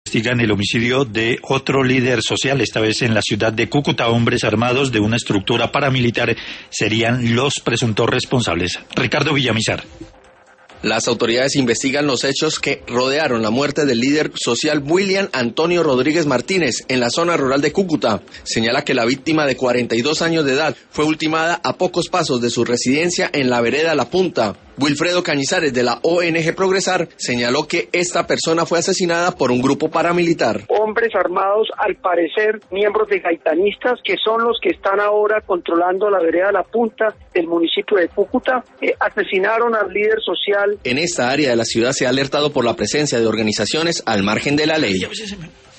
Investigan el homicidio de otro líder social, esta vez en la ciudad de Cúcuta. Hombres armados de una estructura paramilitar serían los presuntos responsables. Ricardo Villamizar. Las autoridades investigan los hechos que rodearon la muerte del líder social William Antonio Rodríguez Martínez en la zona rural de Cúcuta. Señala que la víctima de 42 años de edad fue ultimada a pocos pasos de su residencia en la vereda La Punta. Wilfredo Cañizares, de la ONG Progresar, señaló que esta persona fue asesinada por un grupo paramilitar. Hombres armados, al parecer miembros de gaitanistas, que son los que están ahora controlando la vereda La Punta del municipio de Cúcuta, asesinaron al líder social. En esta área de la ciudad se ha alertado por la presencia de organizaciones al margen de la ley.